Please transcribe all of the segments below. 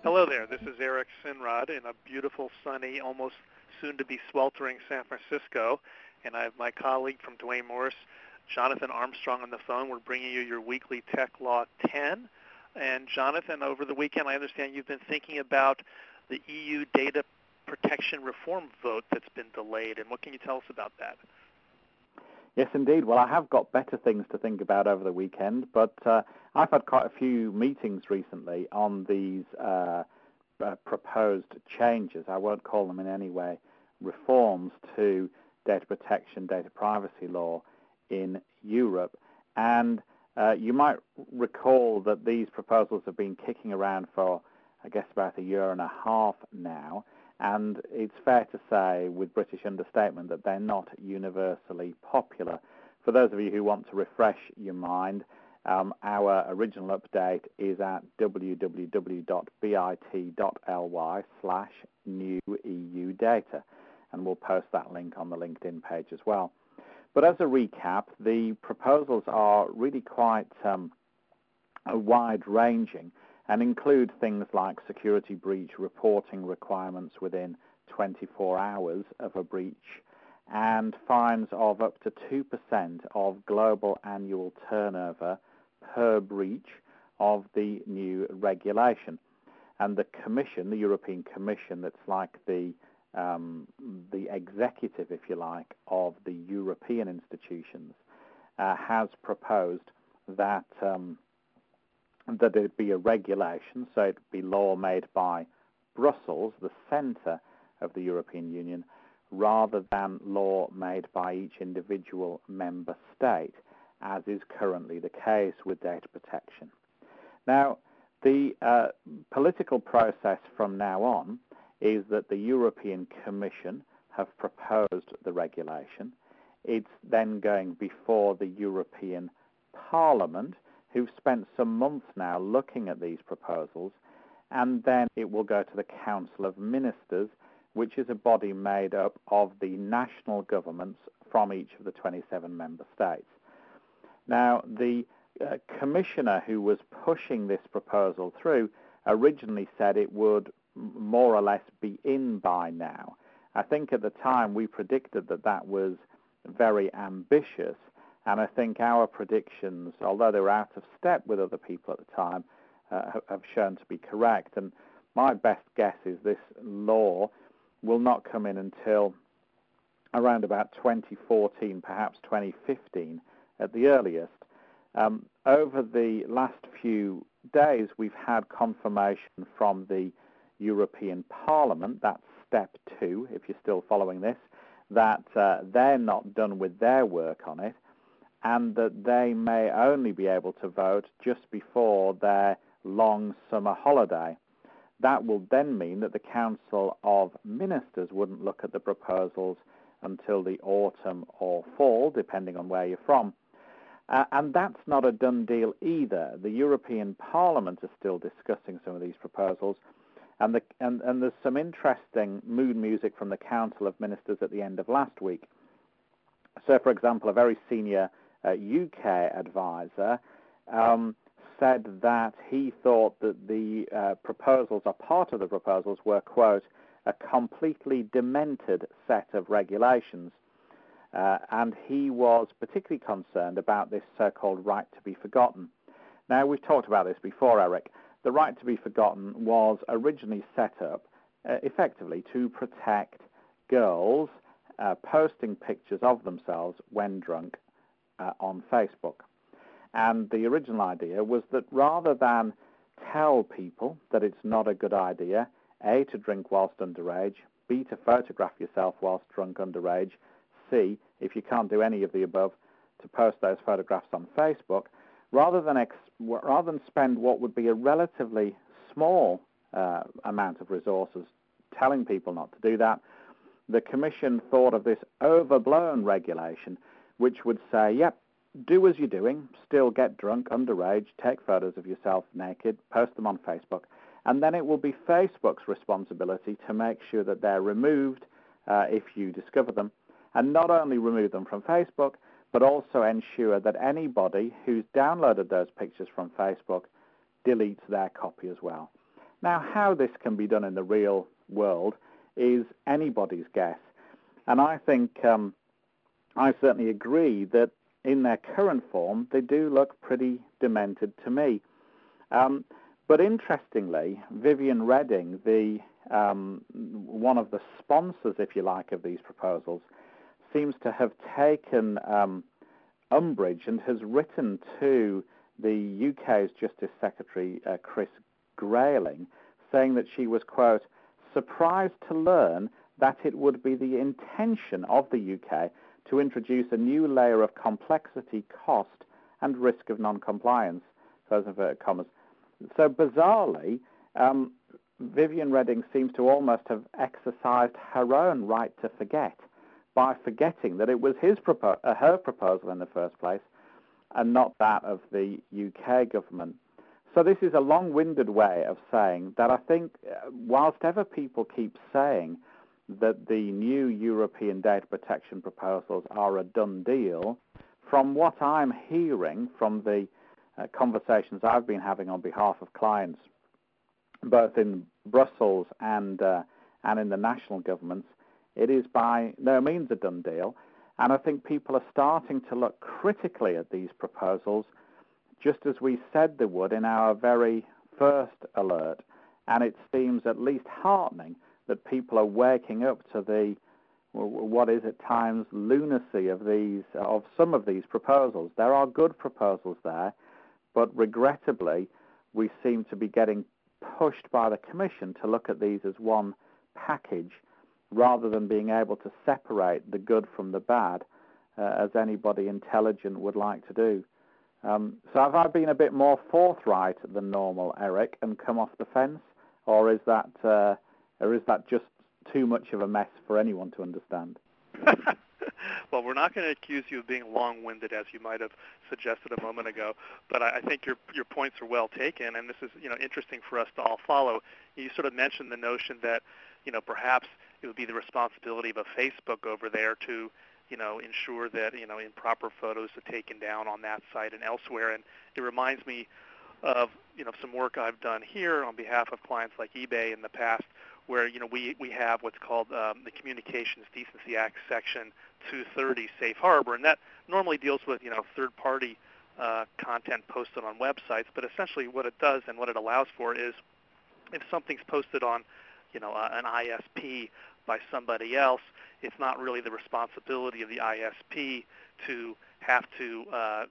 Hello there. This is Eric Sinrod in a beautiful, sunny, almost soon-to-be sweltering San Francisco, and I have my colleague from Duane Morris, Jonathan Armstrong, on the phone. We're bringing you your weekly Tech Law 10. And Jonathan, over the weekend, I understand you've been thinking about the EU data protection reform vote that's been delayed, and what can you tell us about that? Yes, indeed. Well, I have got better things to think about over the weekend, but I've had quite a few meetings recently on these proposed changes. I won't call them in any way reforms to data protection, data privacy law in Europe. And you might recall that these proposals have been kicking around for, I guess, about a year and a half now. And it's fair to say, with British understatement, that they're not universally popular. For those of you who want to refresh your mind, our original update is at www.bit.ly/neweudata, and we'll post that link on the LinkedIn page as well. But as a recap, the proposals are really quite wide-ranging, and include things like security breach reporting requirements within 24 hours of a breach, and fines of up to 2% of global annual turnover per breach of the new regulation. And the Commission, the European Commission, that's like the executive, if you like, of the European institutions, has proposed that that it be a regulation, so it be law made by Brussels, the centre of the European Union, rather than law made by each individual member state, as is currently the case with data protection. Now, the political process from now on is that the European Commission have proposed the regulation. It's then going before the European Parliament, who've spent some months now looking at these proposals, and then it will go to the Council of Ministers, which is a body made up of the national governments from each of the 27 member states. Now, the commissioner who was pushing this proposal through originally said it would more or less be in by now. I think at the time we predicted that that was very ambitious, and I think our predictions, although they were out of step with other people at the time, have shown to be correct. And my best guess is this law will not come in until around about 2014, perhaps 2015 at the earliest. Over the last few days, we've had confirmation from the European Parliament, that's step 2, if you're still following this, that they're not done with their work on it, and that they may only be able to vote just before their long summer holiday. That will then mean that the Council of Ministers wouldn't look at the proposals until the autumn or fall, depending on where you're from. And that's not a done deal either. The European Parliament is still discussing some of these proposals, and there's some interesting mood music from the Council of Ministers at the end of last week. So, for example, a very senior UK advisor said that he thought that the proposals, or part of the proposals, were, quote, a completely demented set of regulations. And he was particularly concerned about this so-called right to be forgotten. Now, we've talked about this before, Eric. The right to be forgotten was originally set up effectively to protect girls posting pictures of themselves when drunk on Facebook. And the original idea was that rather than tell people that it's not a good idea, A, to drink whilst underage, B, to photograph yourself whilst drunk underage, C, if you can't do any of the above, to post those photographs on Facebook, rather than spend what would be a relatively small amount of resources telling people not to do that, the Commission thought of this overblown regulation, which would say, yep, do as you're doing, still get drunk, underage, take photos of yourself naked, post them on Facebook, and then it will be Facebook's responsibility to make sure that they're removed if you discover them, and not only remove them from Facebook, but also ensure that anybody who's downloaded those pictures from Facebook deletes their copy as well. Now, how this can be done in the real world is anybody's guess. And I think I certainly agree that in their current form, they do look pretty demented to me. But interestingly, Viviane Reding, one of the sponsors, if you like, of these proposals, seems to have taken umbrage and has written to the UK's Justice Secretary, Chris Grayling, saying that she was, quote, surprised to learn that it would be the intention of the UK to introduce a new layer of complexity, cost, and risk of non-compliance, those inverted commas. So bizarrely, Viviane Reding seems to almost have exercised her own right to forget by forgetting that it was her proposal in the first place and not that of the UK government. So this is a long-winded way of saying that I think whilst ever people keep saying that the new European data protection proposals are a done deal, from what I'm hearing from the conversations I've been having on behalf of clients, both in Brussels and in the national governments, it is by no means a done deal. And I think people are starting to look critically at these proposals, just as we said they would in our very first alert. And it seems at least heartening that people are waking up to the, what is at times, lunacy of some of these proposals. There are good proposals there, but regrettably, we seem to be getting pushed by the Commission to look at these as one package rather than being able to separate the good from the bad, as anybody intelligent would like to do. So have I been a bit more forthright than normal, Eric, and come off the fence, or is that just too much of a mess for anyone to understand? Well, we're not going to accuse you of being long-winded, as you might have suggested a moment ago, but I think your points are well taken, and this is interesting for us to all follow. You sort of mentioned the notion that perhaps it would be the responsibility of a Facebook over there to ensure that improper photos are taken down on that site and elsewhere. And it reminds me of some work I've done here on behalf of clients like eBay in the past, where we have what's called the Communications Decency Act Section 230 Safe Harbor, and that normally deals with third-party content posted on websites. But essentially, what it does and what it allows for is if something's posted on an ISP by somebody else, it's not really the responsibility of the ISP to have to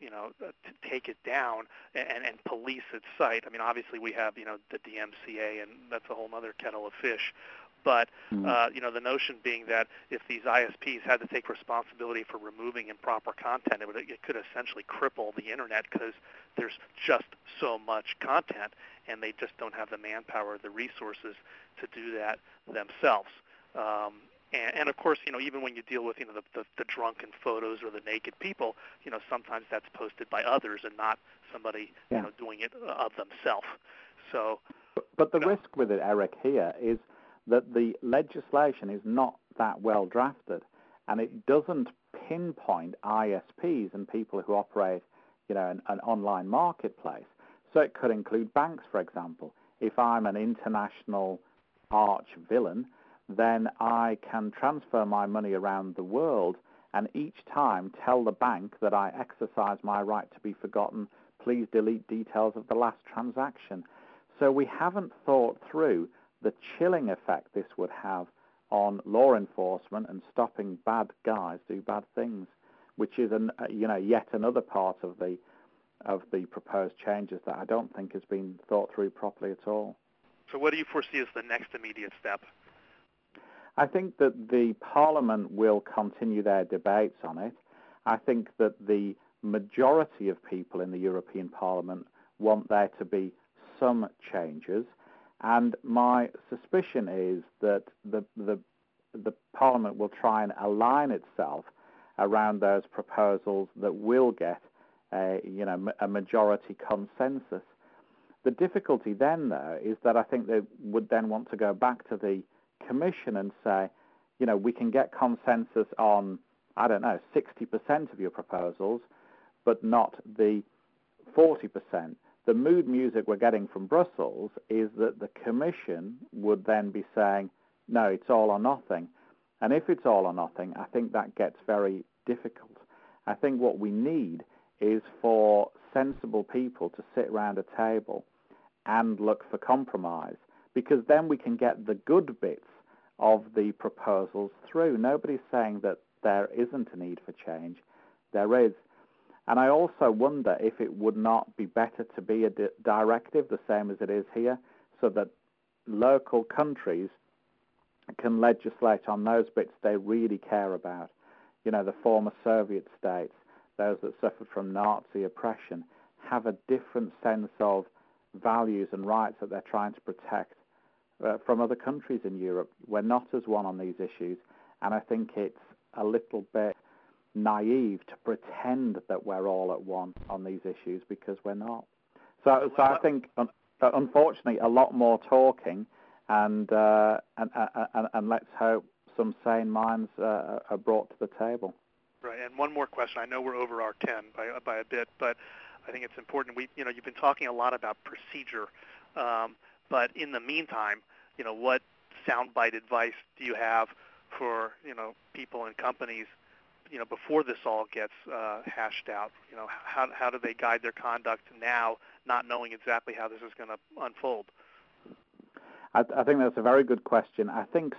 take it down and police its site. I mean, obviously we have the DMCA, and that's a whole other kettle of fish. But the notion being that if these ISPs had to take responsibility for removing improper content, it could essentially cripple the internet because there's just so much content, and they just don't have the manpower or the resources to do that themselves. And of course, even when you deal with the drunken photos or the naked people, sometimes that's posted by others and not somebody doing it of themselves. So, but the risk with it, Eric, here is that the legislation is not that well drafted, and it doesn't pinpoint ISPs and people who operate, an online marketplace. So it could include banks, for example. If I'm an international arch villain, then I can transfer my money around the world and each time tell the bank that I exercise my right to be forgotten, please delete details of the last transaction. So we haven't thought through the chilling effect this would have on law enforcement and stopping bad guys do bad things, which is yet another part of the proposed changes that I don't think has been thought through properly at all. So what do you foresee as the next immediate step? I think that the Parliament will continue their debates on it. I think that the majority of people in the European Parliament want there to be some changes, and my suspicion is that the Parliament will try and align itself around those proposals that will get a majority consensus. The difficulty then, though, is that I think they would then want to go back to the Commission and say, we can get consensus on, 60% of your proposals, but not the 40%. the mood music we're getting from Brussels is that the Commission would then be saying, no, it's all or nothing. And if it's all or nothing, I think that gets very difficult. I think what we need is for sensible people to sit around a table and look for compromise, because then we can get the good bits of the proposals through. Nobody's saying that there isn't a need for change. There is. And I also wonder if it would not be better to be a directive, the same as it is here, so that local countries can legislate on those bits they really care about. You know, the former Soviet states, those that suffered from Nazi oppression, have a different sense of values and rights that they're trying to protect from other countries in Europe. We're not as one on these issues, and I think it's a little bit naive to pretend that we're all at one on these issues, because we're not. So I think, unfortunately, a lot more talking, and let's hope some sane minds are brought to the table. Right. And one more question. I know we're over our 10 by a bit, but I think it's important. You've been talking a lot about procedure, but in the meantime, what soundbite advice do you have for people and companies, before this all gets hashed out? How do they guide their conduct now, not knowing exactly how this is going to unfold? I think that's a very good question. I think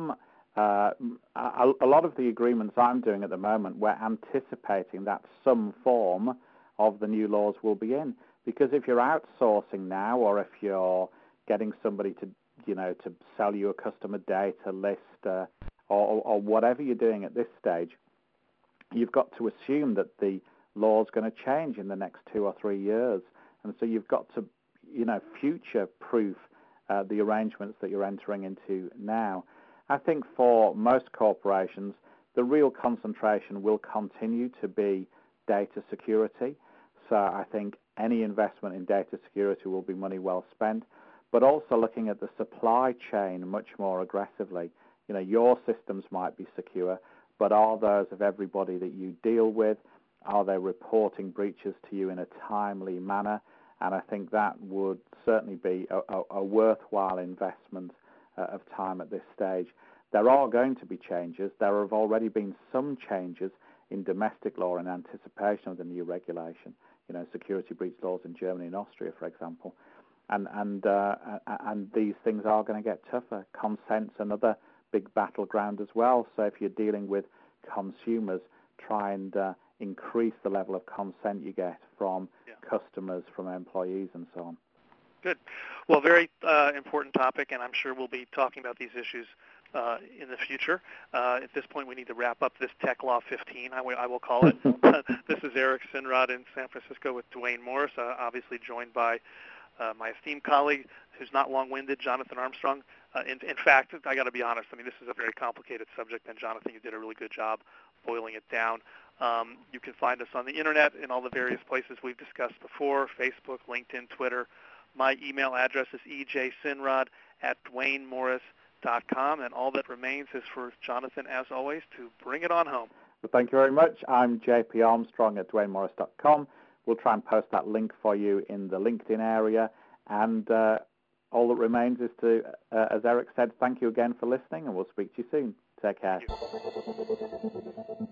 a lot of the agreements I'm doing at the moment, we're anticipating that some form of the new laws will be in. Because if you're outsourcing now, or if you're getting somebody to sell you a customer data list, or whatever you're doing at this stage, you've got to assume that the law's going to change in the next 2 or 3 years. And so you've got to, future-proof the arrangements that you're entering into now. I think for most corporations, the real concentration will continue to be data security. So I think any investment in data security will be money well spent, but also looking at the supply chain much more aggressively. Your systems might be secure, but are those of everybody that you deal with? Are they reporting breaches to you in a timely manner? And I think that would certainly be a worthwhile investment of time at this stage. There are going to be changes. There have already been some changes in domestic law in anticipation of the new regulation. Security breach laws in Germany and Austria, for example. And these things are going to get tougher. Consent's another big battleground as well. So if you're dealing with consumers, try and increase the level of consent you get from customers, from employees, and so on. Good. Well, very important topic, and I'm sure we'll be talking about these issues in the future. At this point, we need to wrap up this Tech Law 15, I will call it. This is Eric Sinrod in San Francisco with Duane Morris, obviously joined by my esteemed colleague, who's not long-winded, Jonathan Armstrong. In fact, I got to be honest, this is a very complicated subject, and Jonathan, you did a really good job boiling it down. You can find us on the Internet in all the various places we've discussed before, Facebook, LinkedIn, Twitter. My email address is ejsinrod@duanemorris.com, and all that remains is for Jonathan, as always, to bring it on home. Well, thank you very much. I'm JP Armstrong at duanemorris.com. We'll try and post that link for you in the LinkedIn area. And all that remains is to, as Eric said, thank you again for listening, and we'll speak to you soon. Take care.